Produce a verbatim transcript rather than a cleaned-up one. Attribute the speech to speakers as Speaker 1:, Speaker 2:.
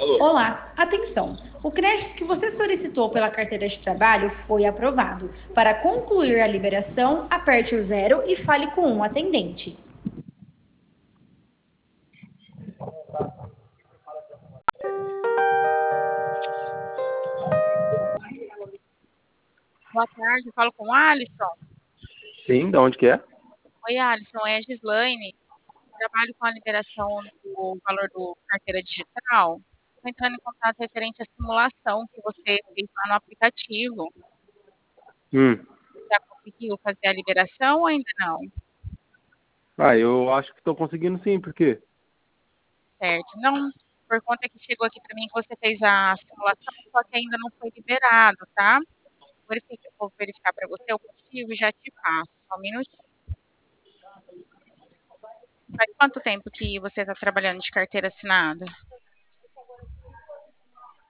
Speaker 1: Olá, atenção! O crédito que você solicitou pela carteira de trabalho foi aprovado. Para concluir a liberação, aperte o zero e fale com um atendente.
Speaker 2: Boa tarde, eu falo com o Alisson.
Speaker 3: Sim, da onde que é?
Speaker 2: Oi, Alisson, é a Gislaine. Trabalho com a liberação do valor do carteira digital. Estou entrando em contato referente à simulação que você fez lá no aplicativo.
Speaker 3: Hum.
Speaker 2: Já conseguiu fazer a liberação ou ainda não?
Speaker 3: Ah, eu acho que estou conseguindo sim, por quê?
Speaker 2: Certo. Não, por conta que chegou aqui para mim que você fez a simulação, só que ainda não foi liberado, tá? Verifica- Vou verificar para você o motivo e já te passo. Só um minutinho. Faz quanto tempo que você está trabalhando de carteira assinada?